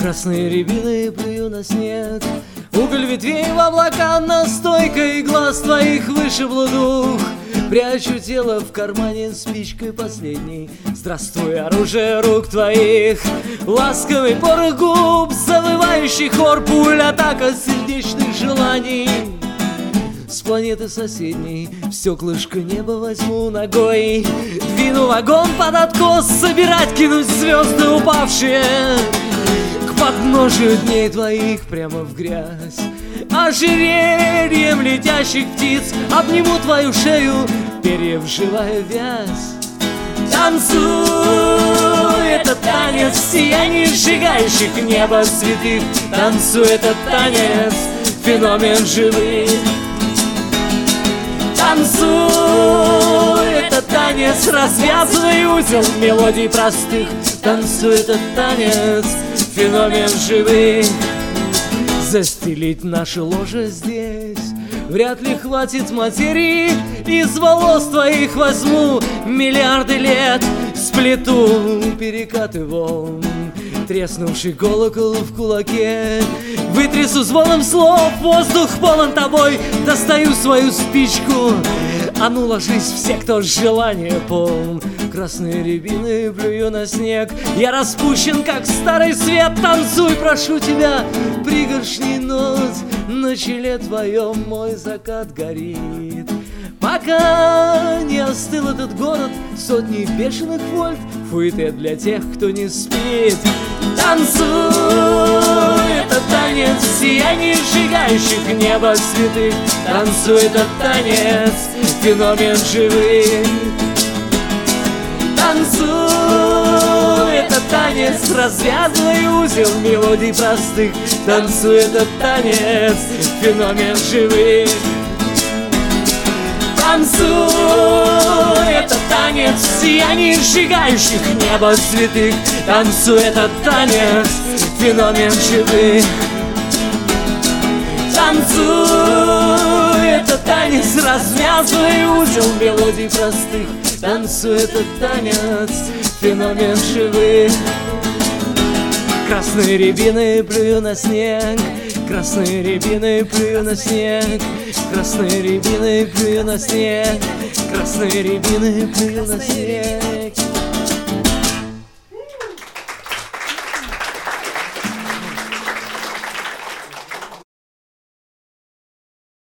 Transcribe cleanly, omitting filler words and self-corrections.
Красные рябины плюю на снег. Уголь ветвей в облака, настойка и глаз твоих вышибло дух. Прячу тело в кармане спичкой последней. Здравствуй, оружие рук твоих. Ласковый порох губ, завывающий хор пуль, атака сердечных желаний. С планеты соседней в стеклышко неба возьму ногой. Двину вагон под откос, собирать, кинуть звезды упавшие к подножию дней твоих прямо в грязь. Ожерельем летящих птиц обниму твою шею, перьев живая вязь. Танцуй, этот танец в сиянии сжигающих небо святых. Танцуй, этот танец, феномен живых. Танцуй, этот танец, развязывай узел мелодий простых. Танцуй, этот танец, феномен живых. Застелить наше ложе здесь вряд ли хватит материи. Из волос твоих возьму миллиарды лет, сплету перекаты волн, треснувший колокол в кулаке. Вытрясу звоном слов, воздух полон тобой. Достаю свою спичку, а ну ложись все, кто желание полн. Красные рябины плюю на снег. Я распущен, как старый свет. Танцуй, прошу тебя, пригоршни нот. На челе твоем мой закат горит. Пока не остыл этот город, сотни бешеных вольт, фуэте для тех, кто не спит. Танцуй, этот танец в сиянии сжигающих небо святых. Танцуй, этот танец, феномен живых. Танцуй, этот танец, развязывай узел мелодий простых. Танцуй, этот танец, феномен живых. Танцуй, этот танец в сиянии сжигающих небо святых. Танцуй, этот танец, феномен живых. Танцуй, этот танец, развязывай узел мелодий простых. Танцуй, этот танец, феномен живых. Красные рябины плюю на снег. Красные рябины плюю на снег. Красные рябины плюю на снег. Красные рябины плюю на снег.